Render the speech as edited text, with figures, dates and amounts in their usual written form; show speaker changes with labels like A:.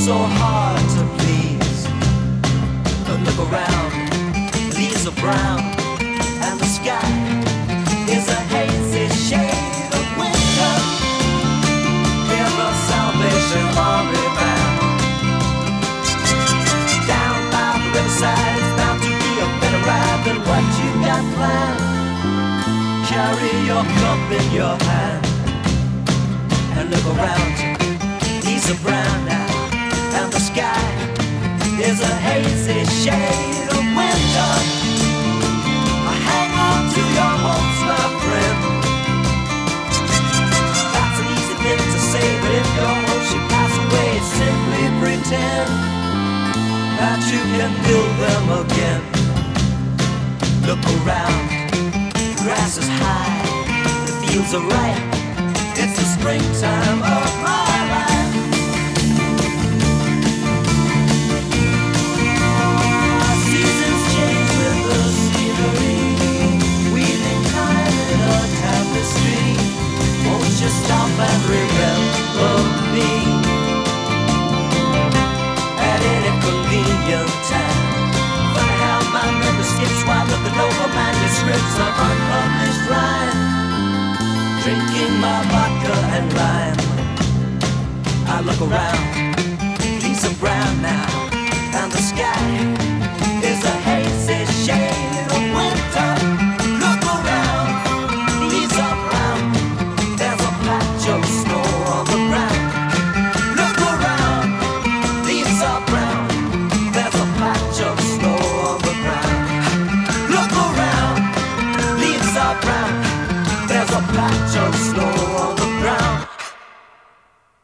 A: so hard to please. But look around, leaves are brown, and the sky is a hazy shade of winter. Hear the Salvation Army band. Down by the riverside, it's bound to be a better ride than what you got planned. Carry your cup in your hand and look around you. Leaves are brown now, and the sky is a hazy shade of winter. Hang on to your hopes, my friend. That's an easy thing to say, but if your hopes should pass away, simply pretend that you can build them again. Look around, the grass is high, the fields are ripe. It's the springtime of my life. Seasons change with the scenery, weaving time in a tapestry. Won't you stop and remember me at any convenient time? Funny how my memory skips while looking over manuscripts of unpublished rhyme. Drinking my vodka and lime, I look around, leaves are brown now, and the sky is a hazy shade of winter. Look around, leaves are brown, there's a patch of snow on the ground. Look around, leaves are brown, there's a patch of snow on the ground. Look around, leaves are brown, there's a patch of snow on the ground.